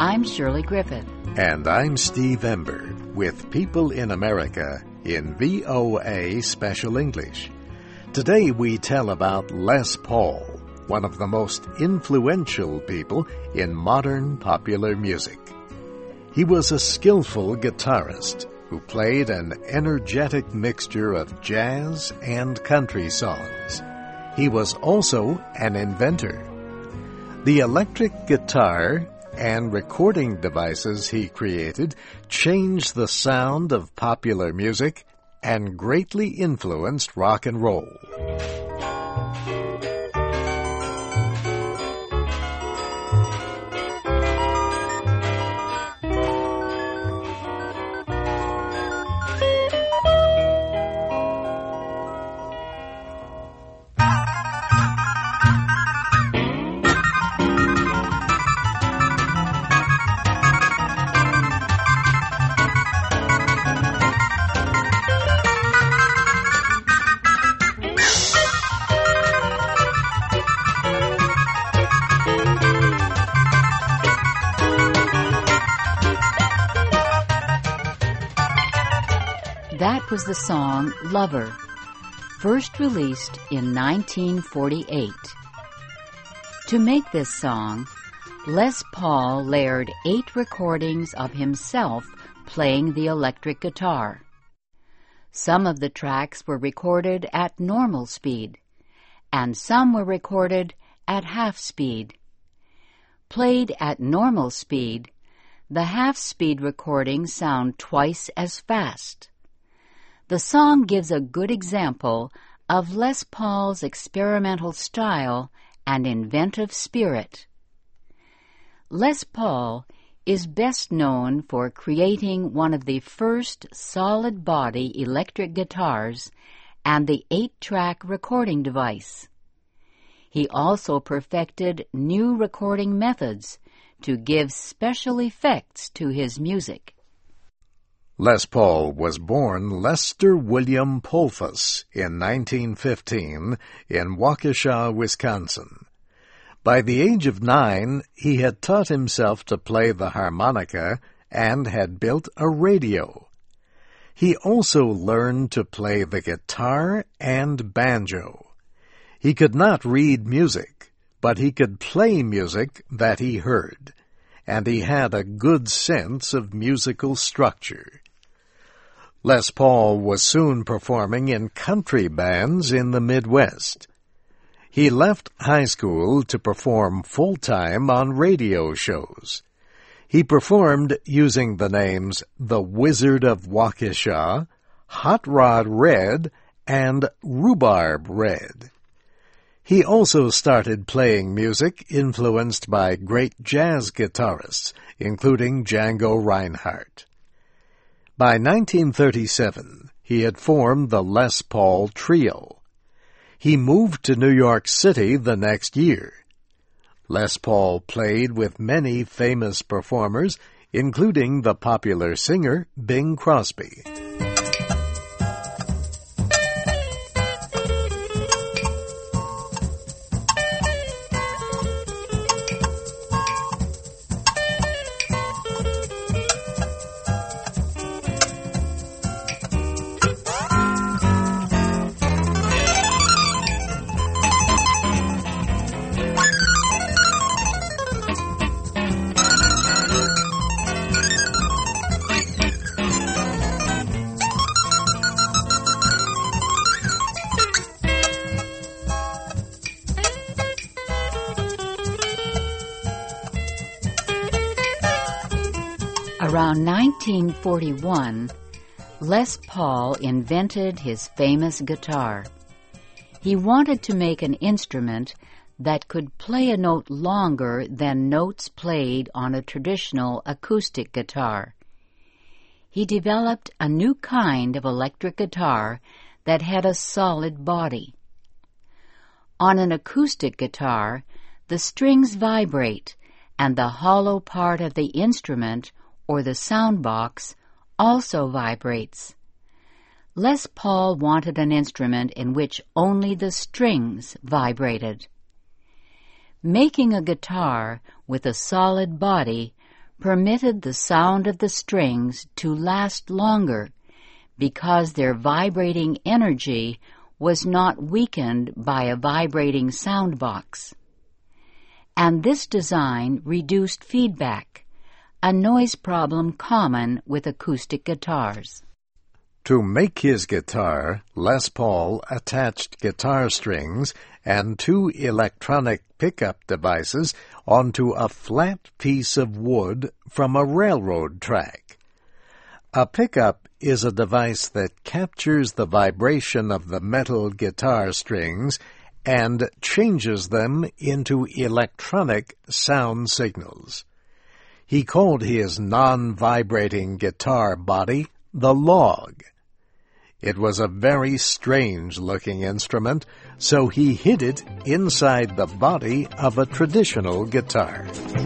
I'm Shirley Griffith. And I'm Steve Ember with People in America in VOA Special English. Today we tell about Les Paul, one of the most influential people in modern popular music. He was a skillful guitarist who played an energetic mixture of jazz and country songs. He was also an inventor. The electric guitar and recording devices he created changed the sound of popular music and greatly influenced rock and roll. That was the song Lover, first released in 1948. To make this song, Les Paul layered 8 recordings of himself playing the electric guitar. Some of the tracks were recorded at normal speed, and some were recorded at half speed. Played at normal speed, the half-speed recordings sound twice as fast. The song gives a good example of Les Paul's experimental style and inventive spirit. Les Paul is best known for creating one of the first solid-body electric guitars and the 8-track recording device. He also perfected new recording methods to give special effects to his music. Les Paul was born Lester William Polfus in 1915 in Waukesha, Wisconsin. By the age of 9, he had taught himself to play the harmonica and had built a radio. He also learned to play the guitar and banjo. He could not read music, but he could play music that he heard, and he had a good sense of musical structure. Les Paul was soon performing in country bands in the Midwest. He left high school to perform full-time on radio shows. He performed using the names The Wizard of Waukesha, Hot Rod Red, and Rhubarb Red. He also started playing music influenced by great jazz guitarists, including Django Reinhardt. By 1937, he had formed the Les Paul Trio. He moved to New York City the next year. Les Paul played with many famous performers, including the popular singer Bing Crosby. Around 1941, Les Paul invented his famous guitar. He wanted to make an instrument that could play a note longer than notes played on a traditional acoustic guitar. He developed a new kind of electric guitar that had a solid body. On an acoustic guitar, the strings vibrate, and the hollow part of the instrument, or the sound box, also vibrates. Les Paul wanted an instrument in which only the strings vibrated. Making a guitar with a solid body permitted the sound of the strings to last longer because their vibrating energy was not weakened by a vibrating sound box. And this design reduced feedback, a noise problem common with acoustic guitars. To make his guitar, Les Paul attached guitar strings and 2 electronic pickup devices onto a flat piece of wood from a railroad track. A pickup is a device that captures the vibration of the metal guitar strings and changes them into electronic sound signals. He called his non-vibrating guitar body the log. It was a very strange-looking instrument, so he hid it inside the body of a traditional guitar.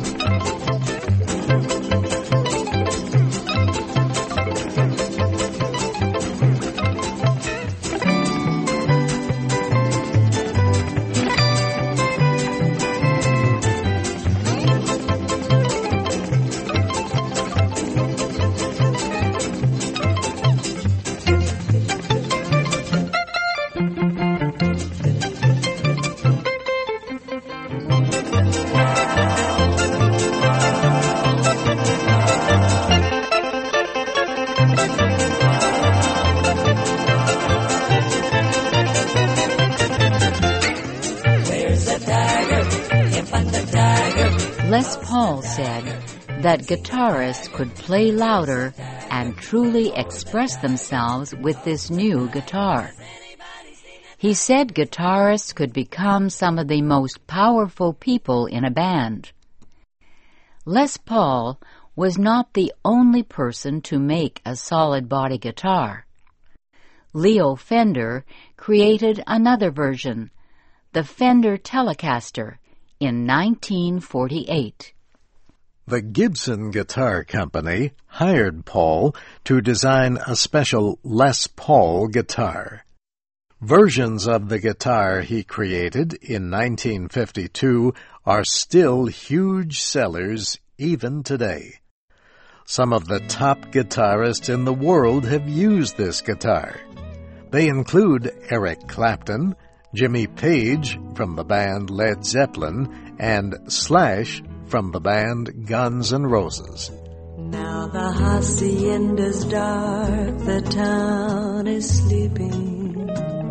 Les Paul said that guitarists could play louder and truly express themselves with this new guitar. He said guitarists could become some of the most powerful people in a band. Les Paul was not the only person to make a solid body guitar. Leo Fender created another version, the Fender Telecaster, in 1948. The Gibson Guitar Company hired Paul to design a special Les Paul guitar. Versions of the guitar he created in 1952 are still huge sellers even today. Some of the top guitarists in the world have used this guitar. They include Eric Clapton, Jimmy Page from the band Led Zeppelin, and Slash from the band Guns N' Roses. Now the hacienda's dark, the town is sleeping.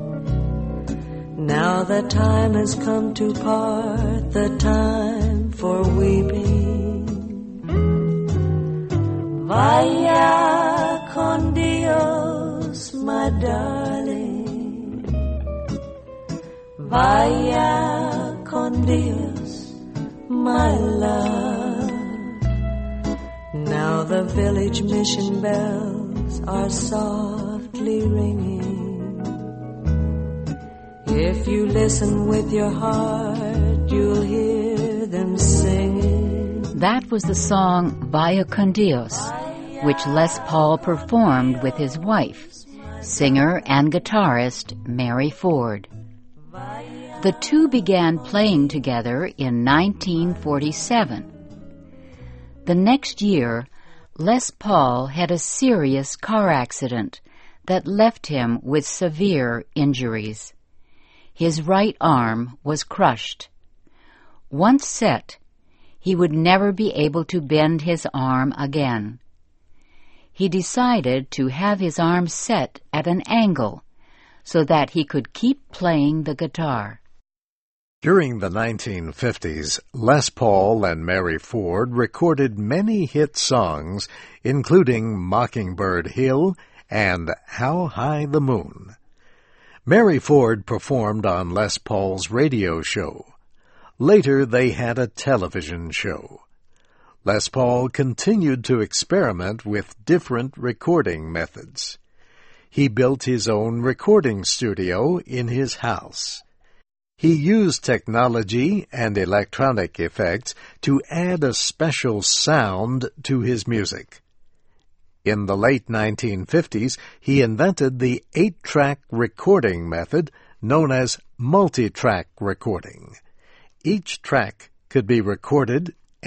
Now the time has come to part, the time for weeping. Vaya con Dios, my darling. Vaya con Dios, my love. Now the village mission bells are softly ringing. If you listen with your heart, you'll hear them singing. That was the song Vaya con Dios, which Les Paul performed with his wife, singer and guitarist Mary Ford. The two began playing together in 1947. The next year, Les Paul had a serious car accident that left him with severe injuries. His right arm was crushed. Once set, he would never be able to bend his arm again. He decided to have his arm set at an angle so that he could keep playing the guitar. During the 1950s, Les Paul and Mary Ford recorded many hit songs, including Mockingbird Hill and How High the Moon. Mary Ford performed on Les Paul's radio show. Later, they had a television show. Les Paul continued to experiment with different recording methods. He built his own recording studio in his house. He used technology and electronic effects to add a special sound to his music. In the late 1950s, he invented the 8-track recording method known as multi-track recording. Each track could be recorded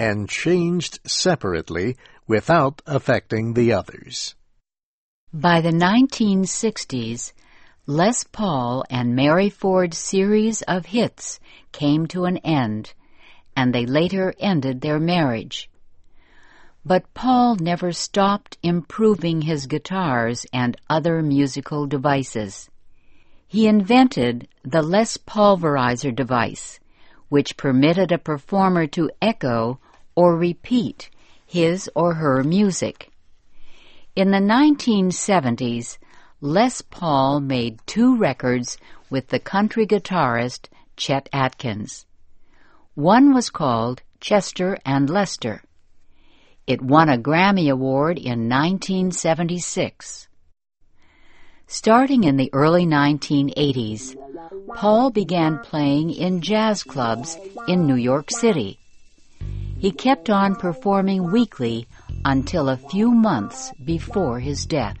and changed separately without affecting the others. By the 1960s, Les Paul and Mary Ford's series of hits came to an end, and they later ended their marriage. But Paul never stopped improving his guitars and other musical devices. He invented the Les Paulverizer device, which permitted a performer to echo or repeat his or her music. In the 1970s, Les Paul made 2 records with the country guitarist Chet Atkins. One was called Chester and Lester. It won a Grammy Award in 1976. Starting in the early 1980s, Paul began playing in jazz clubs in New York City. He kept on performing weekly until a few months before his death.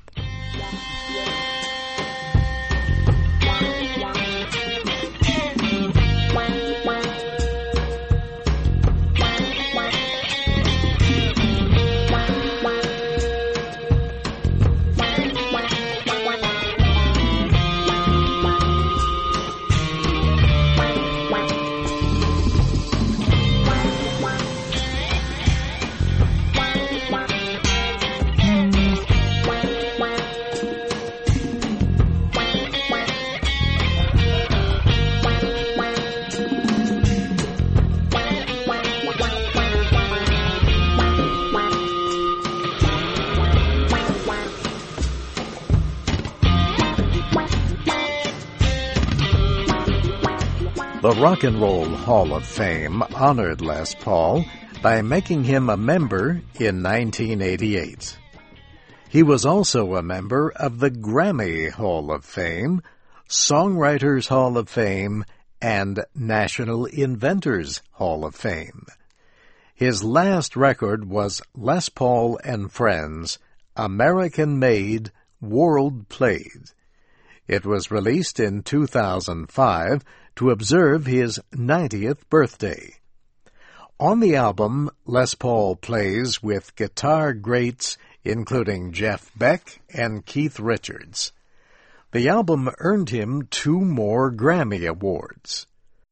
The Rock and Roll Hall of Fame honored Les Paul by making him a member in 1988. He was also a member of the Grammy Hall of Fame, Songwriters Hall of Fame, and National Inventors Hall of Fame. His last record was Les Paul and Friends, American Made, World Played. It was released in 2005 to observe his 90th birthday. On the album, Les Paul plays with guitar greats including Jeff Beck and Keith Richards. The album earned him 2 more Grammy Awards.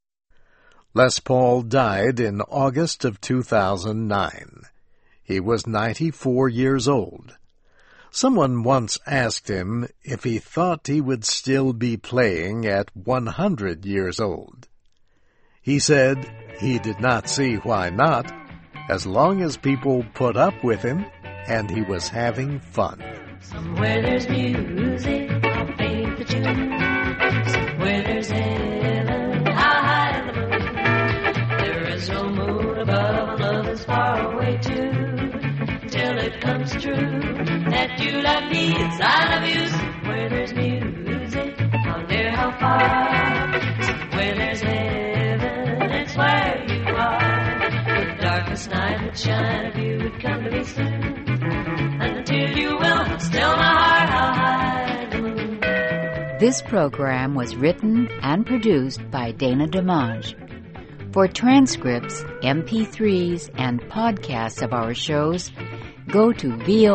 Les Paul died in August of 2009. He was 94 years old. Someone once asked him if he thought he would still be playing at 100 years old. He said he did not see why not, as long as people put up with him and he was having fun. Somewhere there's music, I'll paint the tune. Somewhere there's heaven, how high in the moon. There is no moon above, love is far away too. Till it comes true that you love me as I love you. Somewhere there's music, I wonder how far. Somewhere there's heaven, it's where you are. The darkest night would shine if you would come to me soon. And until you will, still my heart how high the moon. This program was written and produced by Dana DeMange. For transcripts, MP3s, and podcasts of our shows, go to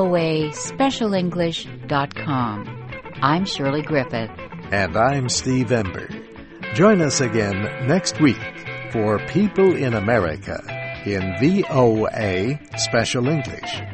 voaspecialenglish.com. I'm Shirley Griffith. And I'm Steve Ember. Join us again next week for People in America in VOA Special English.